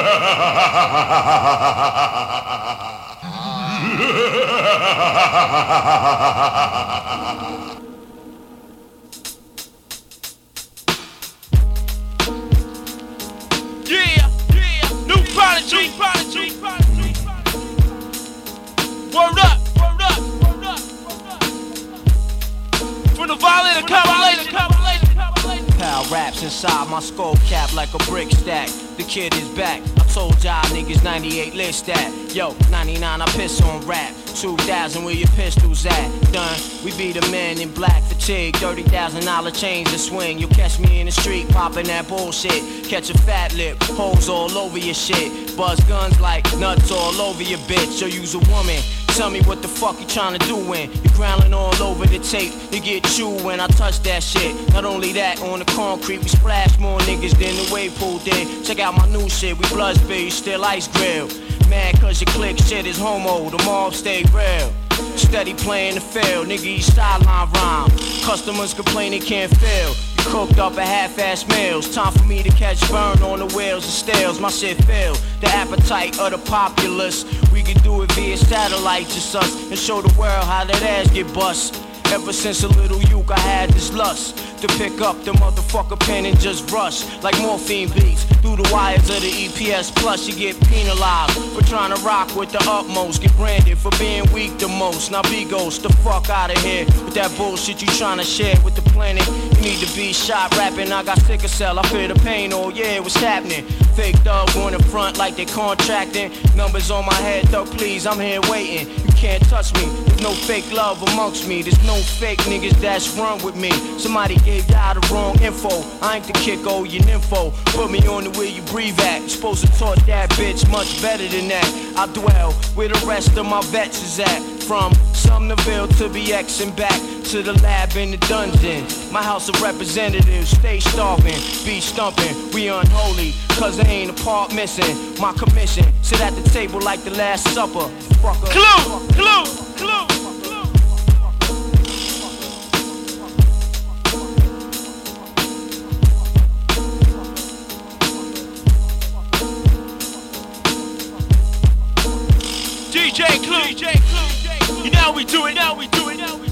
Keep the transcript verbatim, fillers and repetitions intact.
Yeah, yeah, new prodigy, prodigy, prodigy. Word up, word up, word up, word up. From the violent compilation, compilation, compilation. Pal raps inside my skull cap like a brick stack. The kid is back. I told y'all niggas ninety-eight list that. Yo, ninety-nine I piss on rap. two thousand where your pistols at? Done. We be the men in black fatigue. thirty thousand dollar chains to swing. You'll catch me in the street popping that bullshit. Catch a fat lip, hoes all over your shit. Buzz guns like nuts all over your bitch. Yo, use a woman. Tell me what the fuck you tryna do when you're growling all over the tape. You get chewed when I touch that shit. Not only that, on the concrete we splash more niggas than the wave pool did. Check out my new shit, we blood spill, you still ice grill. Mad cause your click shit is homo, the mob stay real. Steady playing the field, nigga, you sideline rhyme. Customers complain they can't feel. You cooked up a half-ass meals. Time for me to catch burn on the wheels and stales. My shit feel the appetite of the populace. We can do it via satellite, just us, and show the world how that ass get bust. Ever since a little youth I had this lust to pick up the motherfucker pen and just rush like morphine beats through the wires of the E P S Plus. You get penalized for trying to rock with the utmost. Get branded for being weak the most. Now be ghost the fuck out of here with that bullshit you trying to share with the planet. You need to be shot rapping. I got sickle cell. I feel the pain. Oh yeah, what's happening? Fake thug going in front like they contracting. Numbers on my head, thug, please, I'm here waiting. You can't touch me. There's no fake love amongst me. There's no fake niggas that's run with me. Somebody gave y'all the wrong info. I ain't the kick, oh, you nympho. Put me on the where you breathe at. You're supposed to taught that bitch much better than that. I dwell where the rest of my vets is at. From Sumnerville to B X and back to the lab in the dungeon. My house of representatives stay starving, be stumping. We unholy, cause there ain't a part missing. My commission, sit at the table like the Last Supper. Fucker. Clue, clue, clue. D J Clue, D J Clue, you know we do it, now we do it, now we do it.